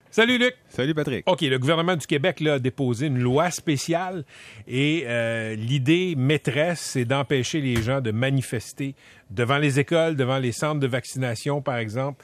Salut Luc. Salut Patrick. OK, le gouvernement du Québec là, a déposé une loi spéciale et l'idée maîtresse, c'est d'empêcher les gens de manifester devant les écoles, devant les centres de vaccination, par exemple.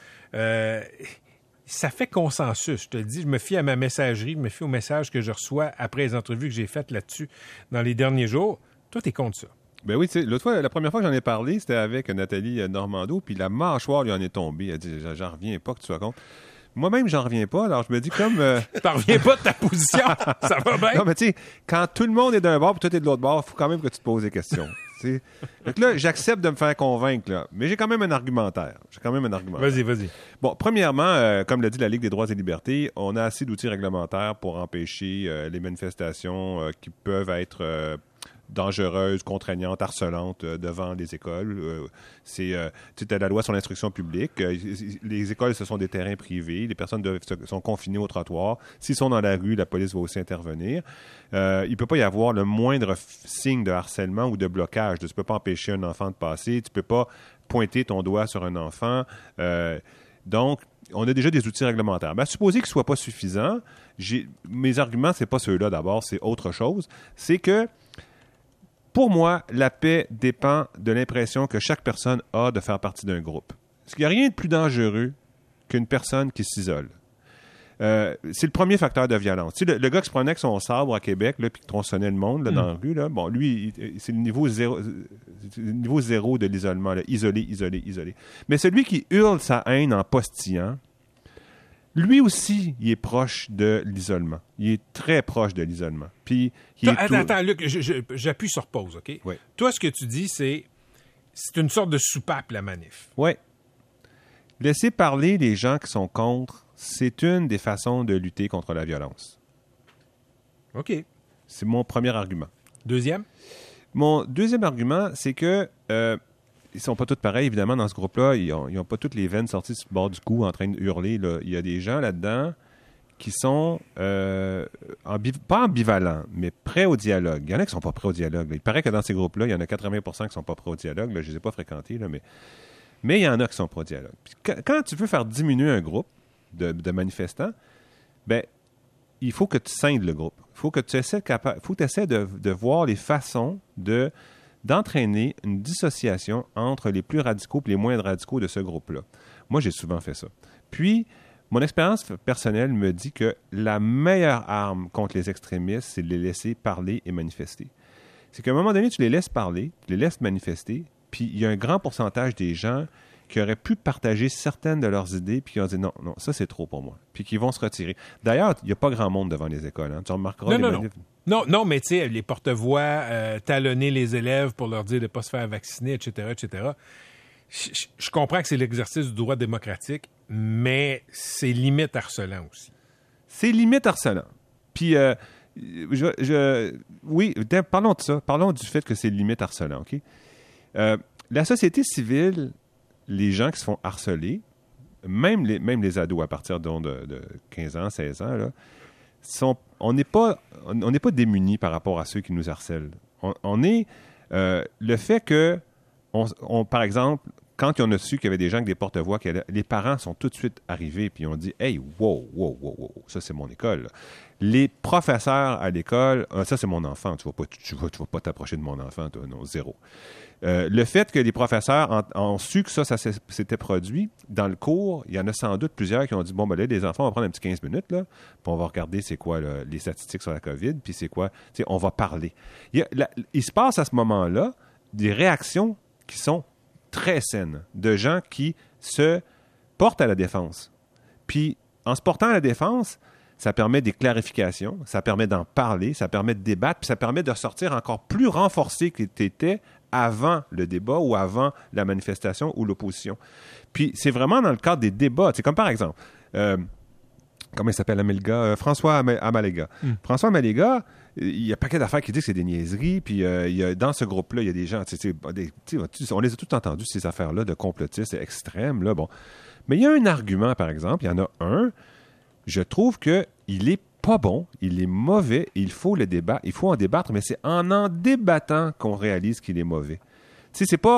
Ça fait consensus, je te le dis. Je me fie à ma messagerie, je me fie au message que je reçois après les entrevues que j'ai faites là-dessus dans les derniers jours. Toi, t'es contre ça? Ben oui, tu sais, l'autre fois, la première fois que j'en ai parlé, c'était avec Nathalie Normando, puis la mâchoire lui en est tombée. Elle dit, j'en reviens pas que tu sois contre. Moi-même, j'en reviens pas, alors je me dis comme... T'en reviens pas de ta position? Ça va bien? Non, mais tu sais, quand tout le monde est d'un bord et toi, t'es de l'autre bord, il faut quand même que tu te poses des questions. Donc là, j'accepte de me faire convaincre, là, mais j'ai quand même un argumentaire. Vas-y. Bon, premièrement, comme l'a dit la Ligue des droits et libertés, on a assez d'outils réglementaires pour empêcher les manifestations qui peuvent être... dangereuses, contraignantes, harcelantes devant les écoles. Tu as la loi sur l'instruction publique. Les écoles, ce sont des terrains privés. Les personnes sont confinées au trottoir. S'ils sont dans la rue, la police va aussi intervenir. Il ne peut pas y avoir le moindre signe de harcèlement ou de blocage. Tu ne peux pas empêcher un enfant de passer. Tu ne peux pas pointer ton doigt sur un enfant. Donc, on a déjà des outils réglementaires. Mais à supposer qu'ils ne soient pas suffisants, mes arguments, ce n'est pas ceux-là d'abord, c'est autre chose. C'est que pour moi, la paix dépend de l'impression que chaque personne a de faire partie d'un groupe. Parce qu'il n'y a rien de plus dangereux qu'une personne qui s'isole. C'est le premier facteur de violence. Tu sais, le gars qui se promenait avec son sabre à Québec, puis qui tronçonnait le monde là, dans la rue, là, bon, lui, c'est le niveau zéro de l'isolement. Là, isolé. Mais celui qui hurle sa haine en postillant, lui aussi, il est proche de l'isolement. Il est très proche de l'isolement. Puis, Attends, Luc, j'appuie sur pause, OK? Oui. Toi, ce que tu dis, c'est une sorte de soupape, la manif. Oui. Laisser parler les gens qui sont contre, c'est une des façons de lutter contre la violence. OK. C'est mon premier argument. Deuxième? Mon deuxième argument, c'est que... ils sont pas tous pareils, évidemment, dans ce groupe-là. Ils ont pas toutes les veines sorties sur le bord du cou en train de hurler. Là. Il y a des gens là-dedans qui sont pas ambivalents, mais prêts au dialogue. Il y en a qui sont pas prêts au dialogue. Là. Il paraît que dans ces groupes-là, il y en a 80% qui sont pas prêts au dialogue. Là, je les ai pas fréquentés, là, mais il y en a qui sont prêts au dialogue. Puis, quand tu veux faire diminuer un groupe de manifestants, ben il faut que tu scindes le groupe. Il faut que tu essaies de voir les façons d'entraîner une dissociation entre les plus radicaux et les moins radicaux de ce groupe-là. Moi, j'ai souvent fait ça. Puis, mon expérience personnelle me dit que la meilleure arme contre les extrémistes, c'est de les laisser parler et manifester. C'est qu'à un moment donné, tu les laisses parler, tu les laisses manifester, puis il y a un grand pourcentage des gens qui auraient pu partager certaines de leurs idées, puis qui ont dit non, ça c'est trop pour moi, puis qui vont se retirer. D'ailleurs, il n'y a pas grand monde devant les écoles. Hein. Tu remarqueras Non, mais tu sais, les porte-voix, talonner les élèves pour leur dire de ne pas se faire vacciner, etc. Je comprends que c'est l'exercice du droit démocratique, mais c'est limite harcelant aussi. C'est limite harcelant. Puis, oui, parlons de ça. Parlons du fait que c'est limite harcelant, OK? La société civile, les gens qui se font harceler, même les ados à partir de 15 ans, 16 ans, là, on n'est pas démunis par rapport à ceux qui nous harcèlent. On est... le fait que, par exemple, quand on a su qu'il y avait des gens avec des porte-voix, les parents sont tout de suite arrivés puis ont dit « Hey, wow, ça c'est mon école. Là. » Les professeurs à l'école, ça c'est mon enfant, tu vas pas t'approcher de mon enfant, toi, non, zéro. Le fait que les professeurs ont su que ça s'était produit, dans le cours, il y en a sans doute plusieurs qui ont dit « Bon, ben là, les enfants, on va prendre un petit 15 minutes, là, puis on va regarder c'est quoi là, les statistiques sur la COVID, puis c'est quoi, tu sais, on va parler. » Il se passe à ce moment-là des réactions qui sont très saines, de gens qui se portent à la défense. Puis, en se portant à la défense, ça permet des clarifications, ça permet d'en parler, ça permet de débattre, puis ça permet de sortir encore plus renforcé que tu étais avant le débat ou avant la manifestation ou l'opposition. Puis, c'est vraiment dans le cadre des débats. C'est comme par exemple, comment il s'appelle, François Amalega. François Amalega, il y a un paquet d'affaires qui disent que c'est des niaiseries, puis dans ce groupe-là, il y a des gens, on les a tous entendus, ces affaires-là de complotistes extrêmes, là, bon. Mais il y a un argument, par exemple, il y en a un, je trouve qu'il est pas bon, il est mauvais, il faut le débat, il faut en débattre, mais c'est en débattant qu'on réalise qu'il est mauvais. Tu sais, c'est pas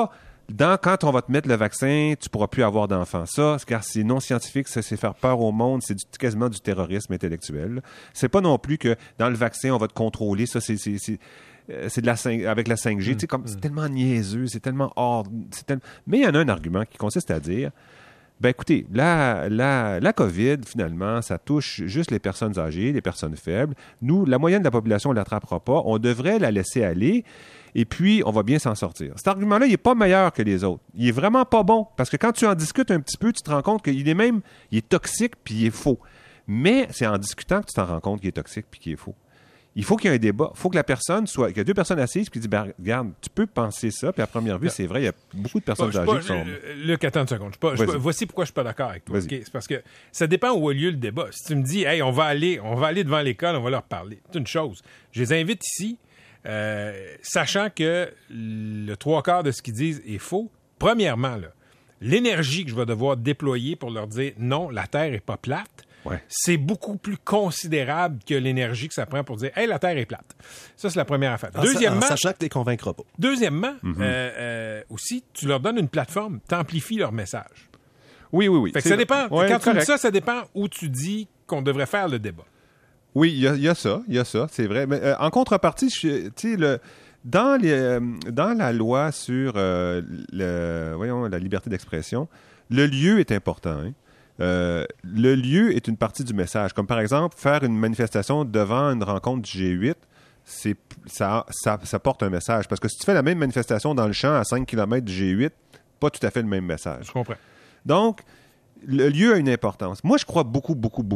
Quand on va te mettre le vaccin, tu pourras plus avoir d'enfants. Ça, car c'est non scientifique, ça, c'est faire peur au monde, c'est quasiment du terrorisme intellectuel. Là. C'est pas non plus que dans le vaccin, on va te contrôler. Ça, c'est de avec la 5G. Tu sais, c'est tellement niaiseux, c'est tellement hors... Mais il y en a un argument qui consiste à dire, ben écoutez, la COVID, finalement, ça touche juste les personnes âgées, les personnes faibles. Nous, la moyenne de la population ne l'attrapera pas. On devrait la laisser aller et puis on va bien s'en sortir. Cet argument-là, il n'est pas meilleur que les autres. Il est vraiment pas bon parce que quand tu en discutes un petit peu, tu te rends compte qu'il est toxique puis il est faux. Mais c'est en discutant que tu t'en rends compte qu'il est toxique puis qu'il est faux. Il faut qu'il y ait un débat. Il faut que la personne soit... qu'il y a deux personnes assises qui disent, ben, regarde, tu peux penser ça, puis à première vue, c'est vrai, il y a beaucoup de personnes âgées qui sont... Luc, attends une seconde. Voici pourquoi je suis pas d'accord avec toi. Okay? C'est parce que ça dépend où a lieu le débat. Si tu me dis, hey, on va aller devant l'école, on va leur parler. C'est une chose. Je les invite ici, sachant que le 3/4 de ce qu'ils disent est faux. Premièrement, là, l'énergie que je vais devoir déployer pour leur dire, non, la Terre est pas plate, c'est beaucoup plus considérable que l'énergie que ça prend pour dire « Hey, la Terre est plate ». Ça, c'est la première affaire. Deuxièmement, en sachant que tu les convaincras pas. Deuxièmement, aussi, tu leur donnes une plateforme, tu amplifies leur message. Oui. Fait que ça dépend. Quand tu dis ça dépend où tu dis qu'on devrait faire le débat. Oui, il y a ça, c'est vrai. Mais en contrepartie, tu sais, dans la loi sur la liberté d'expression, le lieu est important, hein. Le lieu est une partie du message. Comme par exemple, faire une manifestation devant une rencontre du G8, ça porte un message. Parce que si tu fais la même manifestation dans le champ à 5 km du G8, pas tout à fait le même message. Je comprends. Donc, le lieu a une importance. Moi, je crois beaucoup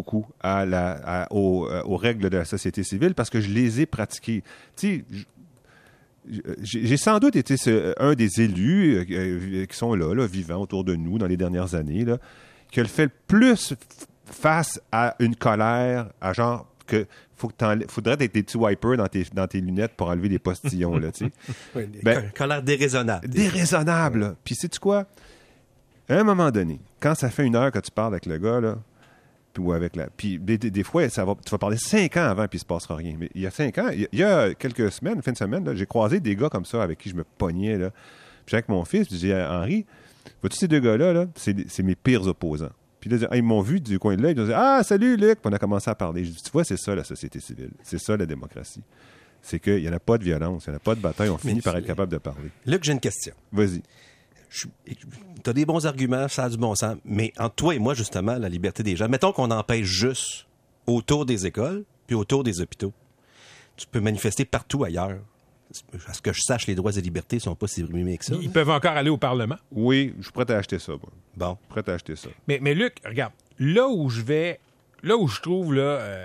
aux règles de la société civile parce que je les ai pratiquées. Tu sais, j'ai sans doute été un des élus qui sont là, vivants autour de nous dans les dernières années, là, qui a fait le plus face à une colère, à genre que faudrait être des petits wipers dans tes lunettes pour enlever les postillons, là, tu sais. Oui, colère déraisonnable. Déraisonnable. Puis sais-tu quoi? À un moment donné, quand ça fait 1 heure que tu parles avec le gars, là, puis des fois, tu vas parler 5 ans avant, puis il se passera rien. Mais il y a 5 ans, il y a quelques semaines, fin de semaine, là, j'ai croisé des gars comme ça avec qui je me pognais, là. Puis avec mon fils, puis j'ai dit, Henri, vois-tu ces deux gars-là, là, c'est mes pires opposants. Puis là, ils m'ont vu du coin de l'œil, ils m'ont dit « Ah, salut Luc! » Puis on a commencé à parler. Je dis, tu vois, c'est ça la société civile. C'est ça la démocratie. C'est qu'il n'y en a pas de violence, il n'y en a pas de bataille, on finit par être capable de parler. Luc, j'ai une question. Vas-y. Tu as des bons arguments, ça a du bon sens, mais entre toi et moi, justement, la liberté des gens, mettons qu'on empêche juste autour des écoles puis autour des hôpitaux. Tu peux manifester partout ailleurs. À ce que je sache, les droits et libertés ne sont pas si brimés que ça. Ils peuvent encore aller au Parlement? Oui, je suis prêt à acheter ça. Moi. Bon. Prêt à acheter ça. Mais Luc, regarde, là où je trouve, là,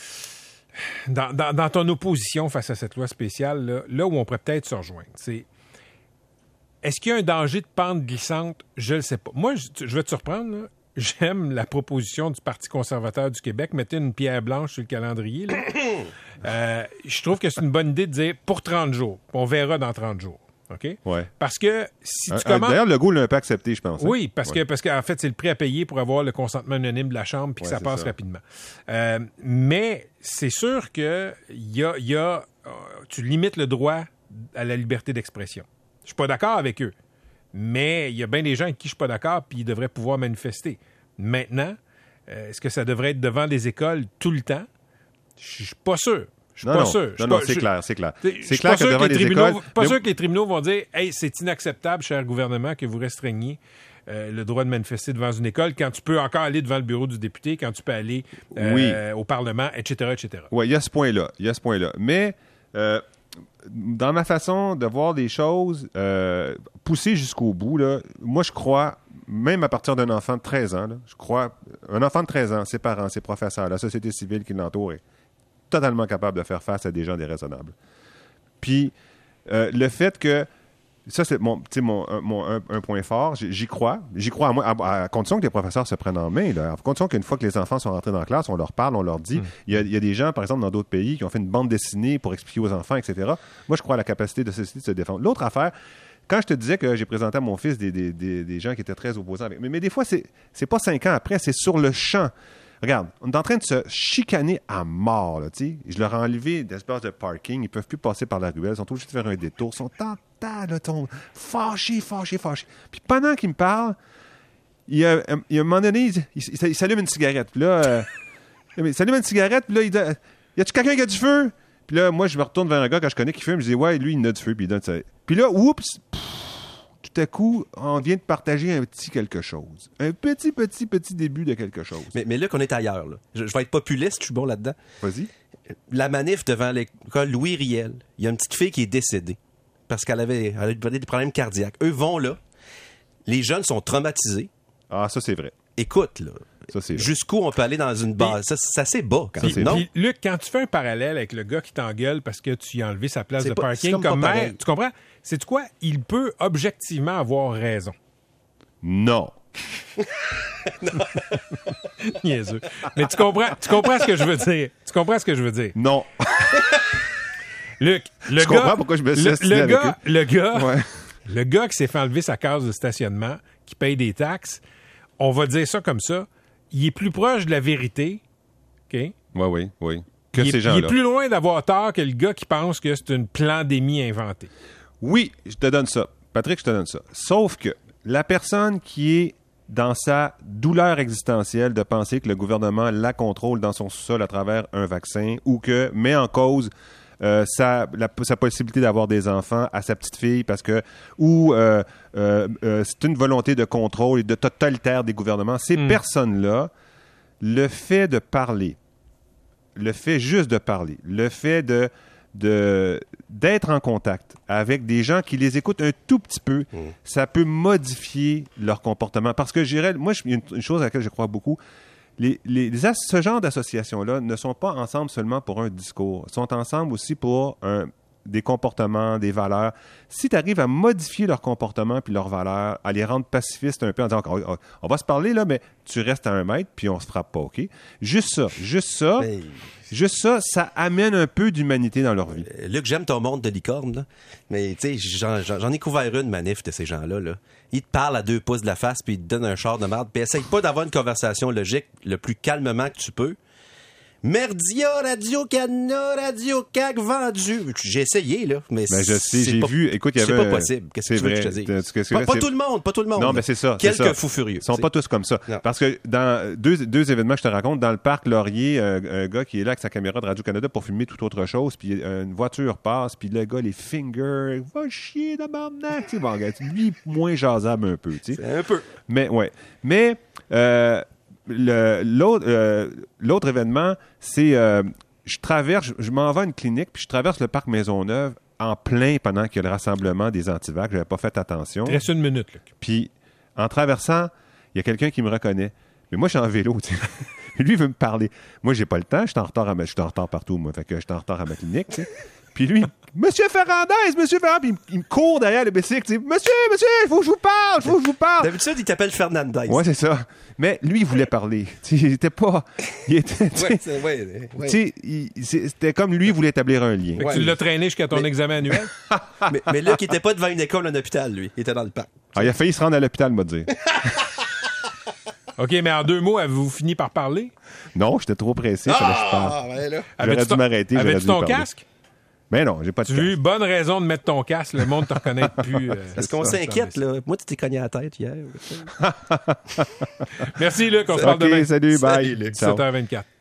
dans ton opposition face à cette loi spéciale, là où on pourrait peut-être se rejoindre, c'est est-ce qu'il y a un danger de pente glissante? Je ne le sais pas. Moi, je vais te surprendre, là. J'aime la proposition du Parti conservateur du Québec. Mettez une pierre blanche sur le calendrier. Là. Je trouve que c'est une bonne idée de dire pour 30 jours. On verra dans 30 jours. OK? Ouais. Parce que si tu commences... D'ailleurs, le Legault l'a un peu accepté, je pense. Oui, parce qu'en fait, c'est le prix à payer pour avoir le consentement unanime de la Chambre puis que ça passe rapidement. Mais c'est sûr que tu limites le droit à la liberté d'expression. Je suis pas d'accord avec eux. Mais il y a bien des gens avec qui je suis pas d'accord puis ils devraient pouvoir manifester. Maintenant, est-ce que ça devrait être devant des écoles tout le temps? Je suis pas sûr. Je suis pas sûr. Non, c'est clair. C'est clair que devant les écoles... Pas sûr que les tribunaux vont dire « Hey, c'est inacceptable, cher gouvernement, que vous restreigniez le droit de manifester devant une école quand tu peux encore aller devant le bureau du député, quand tu peux aller au Parlement, etc. etc. » Oui, il y a ce point-là. Mais... dans ma façon de voir les choses, pousser jusqu'au bout, là, moi, je crois, même à partir d'un enfant de 13 ans, là, un enfant de 13 ans, ses parents, ses professeurs, la société civile qui l'entoure est totalement capable de faire face à des gens déraisonnables. Puis, le fait que ça, c'est un point fort. J'y crois à moi, à condition que les professeurs se prennent en main. Là. À condition qu'une fois que les enfants sont rentrés dans la classe, on leur parle, on leur dit. Il y a des gens, par exemple, dans d'autres pays, qui ont fait une bande dessinée pour expliquer aux enfants, etc. Moi, je crois à la capacité de la société de se défendre. L'autre affaire, quand je te disais que j'ai présenté à mon fils des gens qui étaient très opposants avec... Mais des fois, c'est pas 5 ans après, c'est sur le champ. Regarde, on est en train de se chicaner à mort, là, tu sais. Je leur ai enlevé d'espace de parking. Ils peuvent plus passer par la ruelle. Ils sont obligés de faire un détour. Ils sont là, fâchés. Puis pendant qu'ils me parlent, il y a un moment donné, il s'allume une cigarette. Puis là, il s'allume une cigarette. Puis là, il dit, y a-tu quelqu'un qui a du feu? Puis là, moi, je me retourne vers un gars que je connais qui fume. Je dis, ouais, lui, il a du feu. Puis il donne ça. Puis là, oups, tout à coup, on vient de partager un petit quelque chose. Un petit début de quelque chose. Mais là qu'on est ailleurs, là. Je vais être populiste, je suis bon là-dedans. Vas-y. La manif devant l'école Louis Riel, il y a une petite fille qui est décédée parce qu'elle avait des problèmes cardiaques. Eux vont là. Les jeunes sont traumatisés. Ah, ça, c'est vrai. Écoute, là. Ça, c'est vrai. Jusqu'où on peut aller dans une base? Ça c'est bas, quand même. non? Puis, Luc, quand tu fais un parallèle avec le gars qui t'engueule parce que tu lui as enlevé sa place de parking comme pas maire, pareil. tu comprends? C'est quoi? Il peut objectivement avoir raison. Non. Niaiseux. Mais tu comprends ce que je veux dire. Tu comprends ce que je veux dire? Non. Luc, Je comprends pourquoi je me suis assis avec eux. Le gars qui s'est fait enlever sa case de stationnement, qui paye des taxes, on va dire ça comme ça, il est plus proche de la vérité, OK? Oui. Que Il ces est gens-là. plus loin d'avoir tort que le gars qui pense que c'est une pandémie inventée. Oui, je te donne ça. Patrick, je te donne ça. Sauf que la personne qui est dans sa douleur existentielle de penser que le gouvernement la contrôle dans son sous-sol à travers un vaccin ou que met en cause sa possibilité d'avoir des enfants à sa petite fille parce que c'est une volonté de contrôle et de totalitaire des gouvernements. Ces personnes-là, le fait de parler, le fait juste de parler, le fait d'être en contact avec des gens qui les écoutent un tout petit peu, ça peut modifier leur comportement. Parce que moi, il y a une chose à laquelle je crois beaucoup. Ce genre d'associations-là ne sont pas ensemble seulement pour un discours. Ils sont ensemble aussi pour des comportements, des valeurs. Si tu arrives à modifier leur comportement puis leurs valeurs, à les rendre pacifistes un peu en disant on va se parler là, mais tu restes à 1 mètre puis on se frappe pas, OK? Juste ça, ça amène un peu d'humanité dans leur vie. Luc, j'aime ton monde de licorne, là. Mais tu sais, j'en ai couvert une manif de ces gens-là, là. Ils te parlent à 2 pouces de la face puis ils te donnent un char de merde puis essaye pas d'avoir une conversation logique le plus calmement que tu peux. Merdia, Radio-Canada, Radio-Cac, vendu. J'ai essayé, là. Mais je sais, j'ai vu. Écoute, il y avait. C'est pas possible. Qu'est-ce que tu veux que je te dise? Pas tout le monde. Non, mais c'est ça. Quelques fous furieux. Ils sont pas tous comme ça. Non. Parce que dans deux événements que je te raconte, dans le parc Laurier, un gars qui est là avec sa caméra de Radio-Canada pour filmer toute autre chose, puis une voiture passe, puis le gars, les fingers, va chier de barnac. Tu sais, bon, lui, moins jasable un peu, tu sais. Un peu. Mais, ouais. Mais, l'autre événement, c'est je m'en vais à une clinique, puis je traverse le parc Maisonneuve en plein pendant qu'il y a le rassemblement des antivax. J'avais pas fait attention. Il reste 1 minute, Luc. Puis, en traversant, il y a quelqu'un qui me reconnaît. Mais moi, je suis en vélo, tu sais. Lui, il veut me parler. Moi, j'ai pas le temps. Je suis en retard partout, moi. Fait que je suis en retard à ma clinique, tu sais. Puis lui, Monsieur Ferrandez, puis il me court derrière le bicycle, tu sais, Monsieur, il faut que je vous parle. D'habitude, il t'appelle Fernandez. Ouais, c'est ça. Mais lui, il voulait parler. Il était pas. C'était comme lui, il voulait établir un lien. Fait que tu l'as traîné jusqu'à ton examen annuel? mais là, il était pas devant une école, un hôpital, lui. Il était dans le parc. Il a failli se rendre à l'hôpital, m'a dit. OK, mais en 2 mots, avez-vous fini par parler? Non, j'étais trop pressé, fallait que je parle. Ouais, là. J'aurais dû m'arrêter. Avais-tu ton casque? Mais non, j'ai pas de casque. Tu as eu bonne raison de mettre ton casque. Le monde te reconnaît plus. Est-ce qu'on s'inquiète, là? Moi, tu t'es cogné à la tête hier. Merci, Luc. On se parle demain. Salut, bye. 17h24.